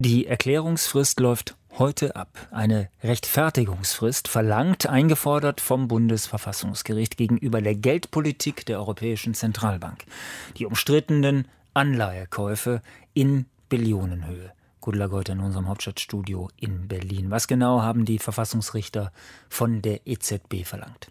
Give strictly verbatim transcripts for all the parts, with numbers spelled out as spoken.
Die Erklärungsfrist läuft heute ab. Eine Rechtfertigungsfrist verlangt, eingefordert vom Bundesverfassungsgericht gegenüber der Geldpolitik der Europäischen Zentralbank. Die umstrittenen Anleihekäufe in Billionenhöhe. Gudula Geuter in unserem Hauptstadtstudio in Berlin. Was genau haben die Verfassungsrichter von der E Z B verlangt?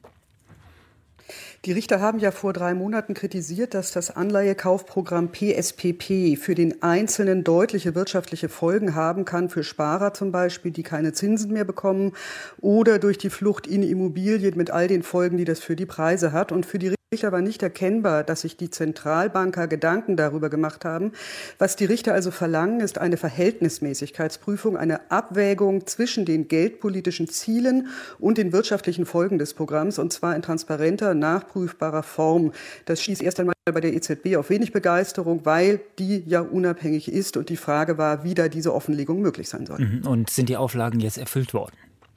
Die Richter haben ja vor drei Monaten kritisiert, dass das Anleihekaufprogramm P S P P für den Einzelnen deutliche wirtschaftliche Folgen haben kann, für Sparer zum Beispiel, die keine Zinsen mehr bekommen, oder durch die Flucht in Immobilien mit all den Folgen, die das für die Preise hat. Und für die Richter war nicht erkennbar, dass sich die Zentralbanker Gedanken darüber gemacht haben. Was die Richter also verlangen, ist eine Verhältnismäßigkeitsprüfung, eine Abwägung zwischen den geldpolitischen Zielen und den wirtschaftlichen Folgen des Programms, und zwar in transparenter, nachprüfbarer Form. Das stieß erst einmal bei der E Z B auf wenig Begeisterung, weil die ja unabhängig ist und die Frage war, wie da diese Offenlegung möglich sein soll. Und sind die Auflagen jetzt erfüllt worden?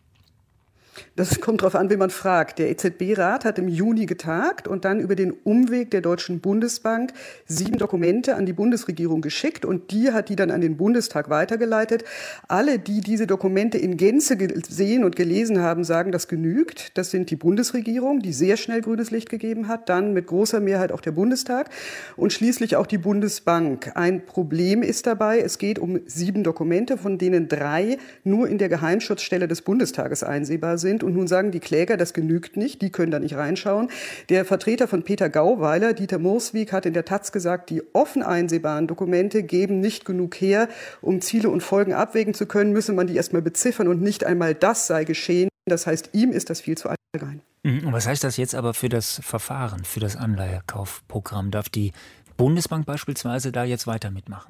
Das kommt darauf an, wen man fragt. Der E Z B-Rat hat im Juni getagt und dann über den Umweg der Deutschen Bundesbank sieben Dokumente an die Bundesregierung geschickt, und die hat die dann an den Bundestag weitergeleitet. Alle, die diese Dokumente in Gänze gesehen und gelesen haben, sagen, das genügt. Das sind die Bundesregierung, die sehr schnell grünes Licht gegeben hat, dann mit großer Mehrheit auch der Bundestag und schließlich auch die Bundesbank. Ein Problem ist dabei, es geht um sieben Dokumente, von denen drei nur in der Geheimschutzstelle des Bundestages einsehbar sind. Und nun sagen die Kläger, das genügt nicht, die können da nicht reinschauen. Der Vertreter von Peter Gauweiler, Dieter Murswig, hat in der Taz gesagt, die offen einsehbaren Dokumente geben nicht genug her, um Ziele und Folgen abwägen zu können, müsse man die erstmal beziffern, und nicht einmal das sei geschehen. Das heißt, ihm ist das viel zu allgemein. Und was heißt das jetzt aber für das Verfahren, für das Anleihekaufprogramm? Darf die Bundesbank beispielsweise da jetzt weiter mitmachen?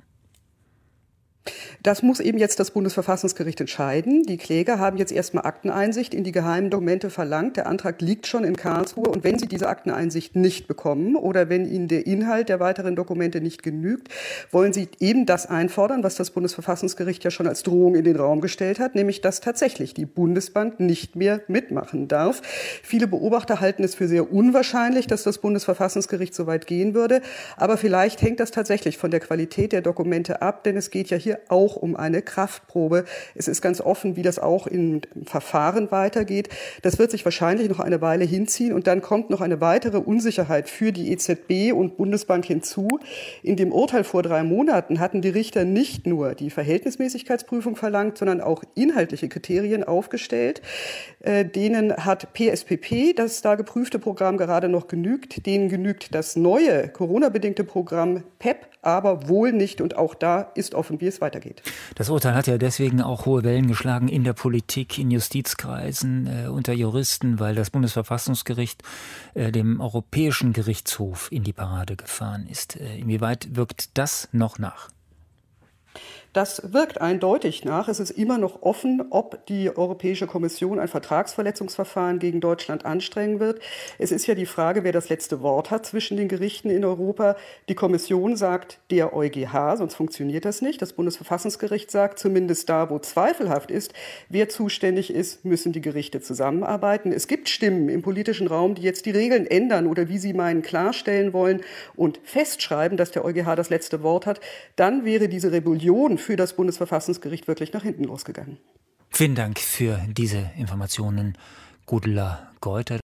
Das muss eben jetzt das Bundesverfassungsgericht entscheiden. Die Kläger haben jetzt erstmal Akteneinsicht in die geheimen Dokumente verlangt. Der Antrag liegt schon in Karlsruhe. Und wenn sie diese Akteneinsicht nicht bekommen oder wenn ihnen der Inhalt der weiteren Dokumente nicht genügt, wollen sie eben das einfordern, was das Bundesverfassungsgericht ja schon als Drohung in den Raum gestellt hat, nämlich dass tatsächlich die Bundesbank nicht mehr mitmachen darf. Viele Beobachter halten es für sehr unwahrscheinlich, dass das Bundesverfassungsgericht so weit gehen würde. Aber vielleicht hängt das tatsächlich von der Qualität der Dokumente ab, denn es geht ja hier auch um eine Kraftprobe. Es ist ganz offen, wie das auch im Verfahren weitergeht. Das wird sich wahrscheinlich noch eine Weile hinziehen, und dann kommt noch eine weitere Unsicherheit für die E Z B und Bundesbank hinzu. In dem Urteil vor drei Monaten hatten die Richter nicht nur die Verhältnismäßigkeitsprüfung verlangt, sondern auch inhaltliche Kriterien aufgestellt. Äh, denen hat P S P P, das da geprüfte Programm, gerade noch genügt. Denen genügt das neue Corona-bedingte Programm P E P, aber wohl nicht. Und auch da ist offen, wie es weitergeht. Das Urteil hat ja deswegen auch hohe Wellen geschlagen in der Politik, in Justizkreisen, äh, unter Juristen, weil das Bundesverfassungsgericht äh, dem Europäischen Gerichtshof in die Parade gefahren ist. Äh, inwieweit wirkt das noch nach? Das wirkt eindeutig nach. Es ist immer noch offen, ob die Europäische Kommission ein Vertragsverletzungsverfahren gegen Deutschland anstrengen wird. Es ist ja die Frage, wer das letzte Wort hat zwischen den Gerichten in Europa. Die Kommission sagt, der EuGH, sonst funktioniert das nicht. Das Bundesverfassungsgericht sagt, zumindest da, wo zweifelhaft ist, wer zuständig ist, müssen die Gerichte zusammenarbeiten. Es gibt Stimmen im politischen Raum, die jetzt die Regeln ändern oder, wie sie meinen, klarstellen wollen und festschreiben, dass der EuGH das letzte Wort hat. Dann wäre diese Rebellion für das Bundesverfassungsgericht wirklich nach hinten losgegangen. Vielen Dank für diese Informationen, Gudula Geuter.